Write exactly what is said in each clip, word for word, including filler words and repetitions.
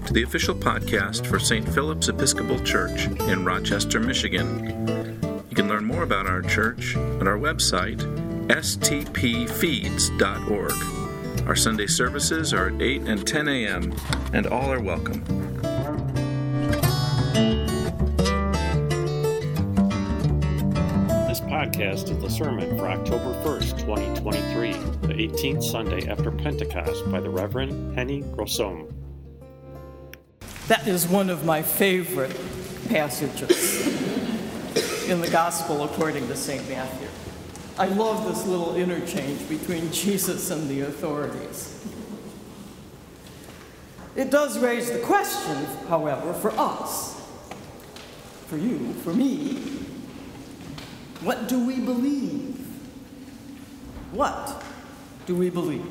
to the official podcast for Saint Philip's Episcopal Church in Rochester, Michigan. You can learn more about our church at our website, s t p feeds dot org. Our Sunday services are at eight and ten a.m., and all are welcome. This podcast is the sermon for October first, twenty twenty-three, the eighteenth Sunday after Pentecost, by the Reverend Henny Grossom. That is one of my favorite passages in the Gospel according to Saint Matthew. I love this little interchange between Jesus and the authorities. It does raise the question, however, for us, for you, for me, what do we believe? What do we believe?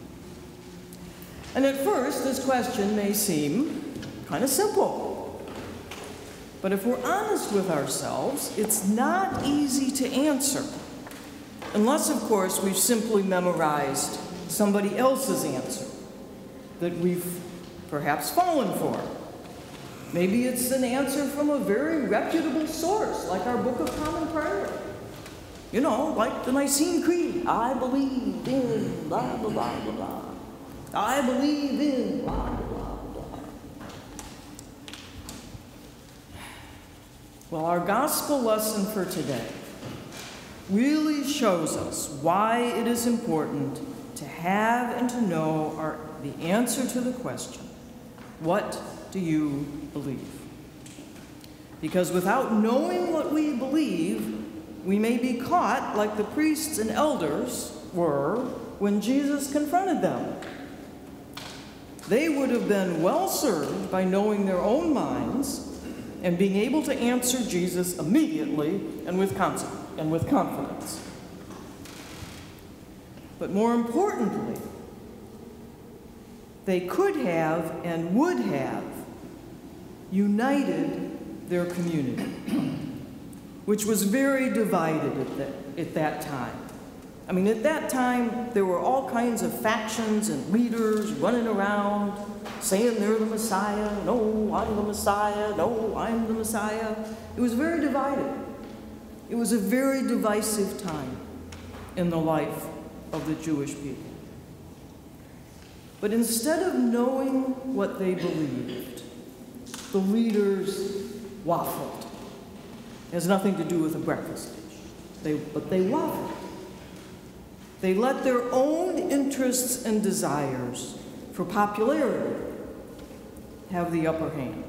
And at first, this question may seem kind of simple. But if we're honest with ourselves, it's not easy to answer. Unless, of course, we've simply memorized somebody else's answer that we've perhaps fallen for. Maybe it's an answer from a very reputable source, like our Book of Common Prayer. You know, like the Nicene Creed. I believe in blah, blah, blah, blah, blah. I believe in blah, blah, blah, blah. Well, our gospel lesson for today really shows us why it is important to have and to know our, the answer to the question, what do you believe? Because without knowing what we believe, we may be caught like the priests and elders were when Jesus confronted them. They would have been well served by knowing their own minds and being able to answer Jesus immediately and with consequence. and with confidence. But more importantly, they could have and would have united their community, which was very divided at that, at that time. I mean, at that time, there were all kinds of factions and leaders running around saying they're the Messiah. No, I'm the Messiah. No, I'm the Messiah. It was very divided. It was a very divisive time in the life of the Jewish people. But instead of knowing what they believed, the leaders waffled. It has nothing to do with a breakfast dish, they, but they waffled. They let their own interests and desires for popularity have the upper hand.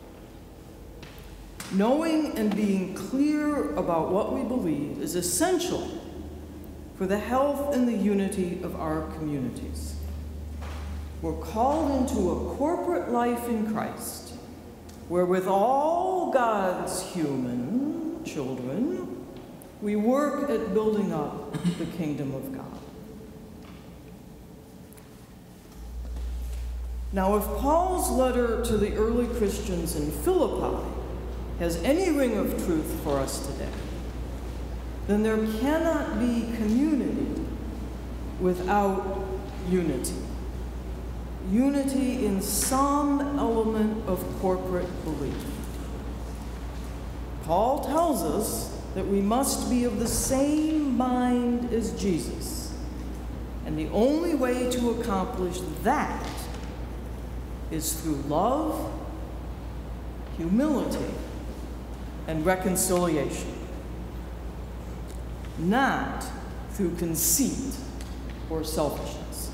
Knowing and being clear about what we believe is essential for the health and the unity of our communities. We're called into a corporate life in Christ, where with all God's human children, we work at building up the kingdom of God. Now, if Paul's letter to the early Christians in Philippi has any ring of truth for us today, then there cannot be community without unity. Unity in some element of corporate belief. Paul tells us that we must be of the same mind as Jesus. And the only way to accomplish that is through love, humility, and reconciliation, not through conceit or selfishness.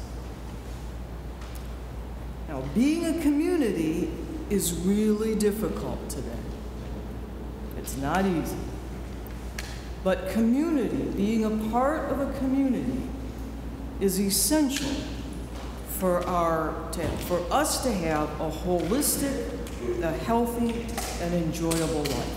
Now, being a community is really difficult today. It's not easy. But community, being a part of a community, is essential for our to, for us to have a holistic, a healthy, and enjoyable life.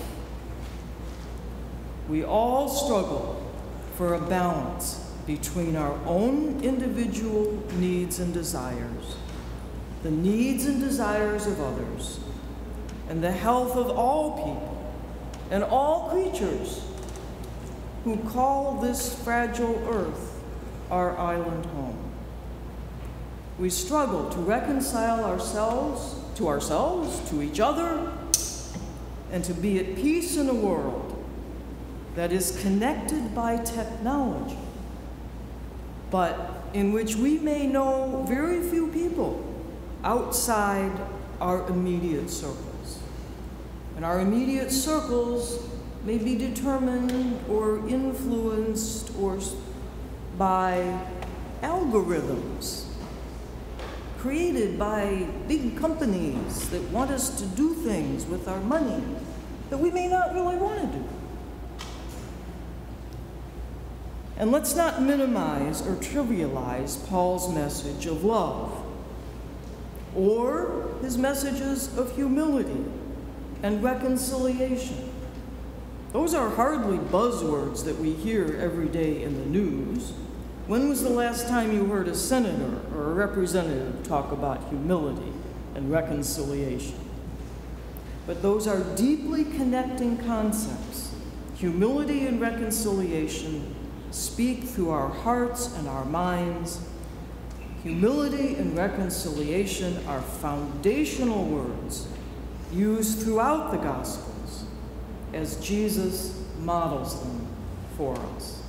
We all struggle for a balance between our own individual needs and desires, the needs and desires of others, and the health of all people and all creatures who call this fragile earth our island home. We struggle to reconcile ourselves to ourselves, to each other, and to be at peace in a world that is connected by technology, but in which we may know very few people outside our immediate circles. And our immediate circles may be determined or influenced or by algorithms created by big companies that want us to do things with our money that we may not really want to do. And let's not minimize or trivialize Paul's message of love or his messages of humility and reconciliation. Those are hardly buzzwords that we hear every day in the news. When was the last time you heard a senator or a representative talk about humility and reconciliation? But those are deeply connecting concepts. Humility and reconciliation speak through our hearts and our minds. Humility and reconciliation are foundational words used throughout the Gospels as Jesus models them for us.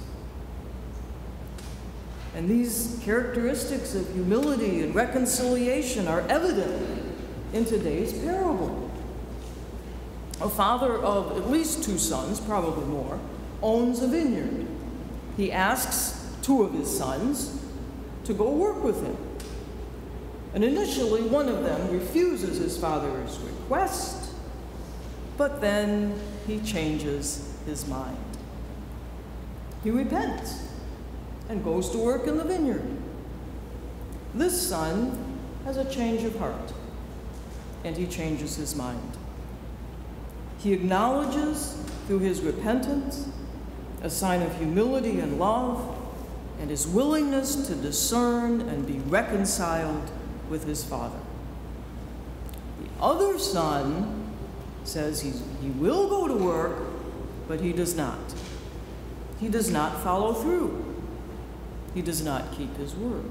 And these characteristics of humility and reconciliation are evident in today's parable. A father of at least two sons, probably more, owns a vineyard. He asks two of his sons to go work with him. And initially, one of them refuses his father's request, but then he changes his mind. He repents and goes to work in the vineyard. This son has a change of heart, and he changes his mind. He acknowledges through his repentance a sign of humility and love, and his willingness to discern and be reconciled with his father. The other son says he's, he will go to work, but he does not. He does not follow through. He does not keep his word.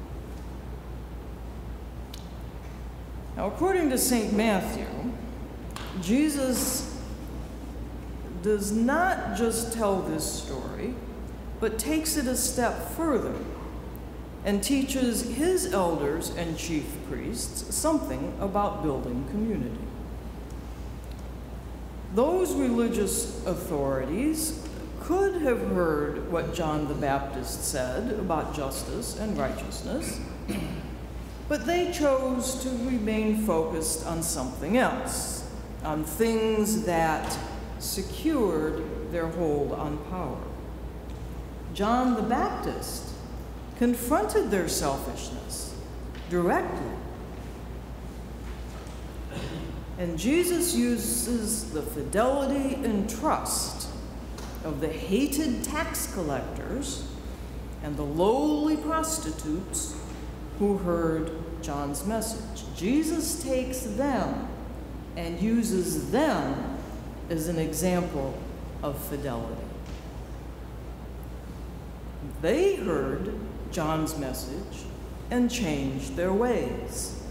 Now, according to Saint Matthew, Jesus does not just tell this story, but takes it a step further and teaches his elders and chief priests something about building community. Those religious authorities could have heard what John the Baptist said about justice and righteousness, but they chose to remain focused on something else, on things that secured their hold on power. John the Baptist confronted their selfishness directly. And Jesus uses the fidelity and trust of the hated tax collectors and the lowly prostitutes who heard John's message. Jesus takes them and uses them as an example of fidelity. They heard John's message and changed their ways.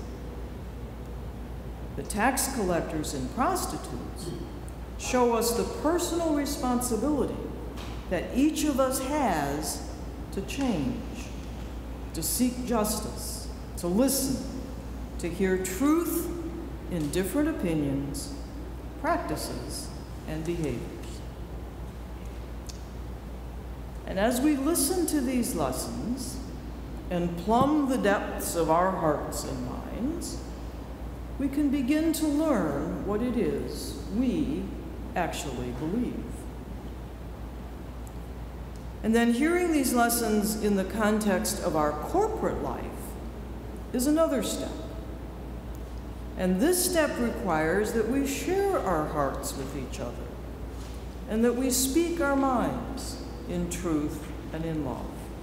The tax collectors and prostitutes show us the personal responsibility that each of us has to change, to seek justice, to listen, to hear truth in different opinions, practices, and behaviors. And as we listen to these lessons and plumb the depths of our hearts and minds, we can begin to learn what it is we actually believe. And then hearing these lessons in the context of our corporate life is another step. And this step requires that we share our hearts with each other and that we speak our minds in truth and in love.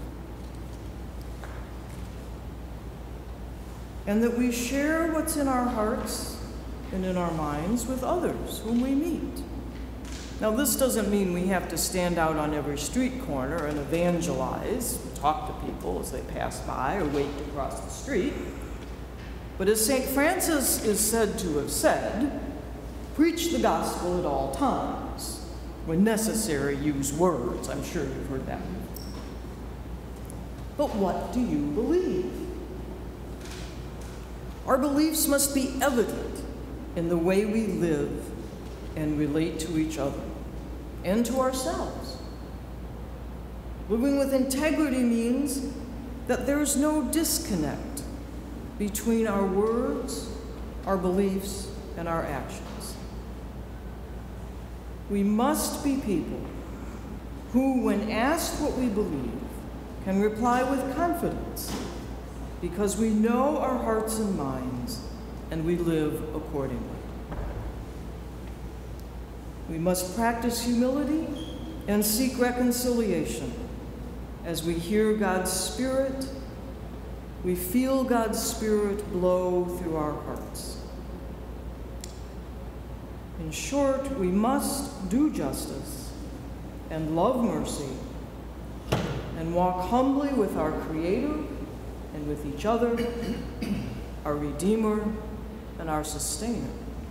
And that we share what's in our hearts and in our minds with others whom we meet. Now, this doesn't mean we have to stand out on every street corner and evangelize, talk to people as they pass by or wait to cross the street. But as Saint Francis is said to have said, preach the gospel at all times. When necessary, use words. I'm sure you've heard that. But what do you believe? Our beliefs must be evident in the way we live and relate to each other and to ourselves. Living with integrity means that there is no disconnect between our words, our beliefs, and our actions. We must be people who, when asked what we believe, can reply with confidence because we know our hearts and minds and we live accordingly. We must practice humility and seek reconciliation as we hear God's Spirit, we feel God's Spirit blow through our hearts. In short, we must do justice and love mercy and walk humbly with our Creator and with each other, our Redeemer and our Sustainer.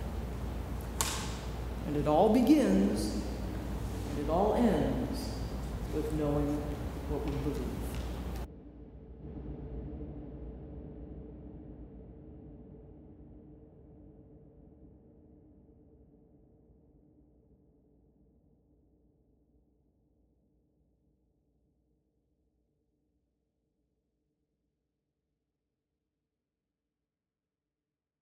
And it all begins and it all ends with knowing what we believe.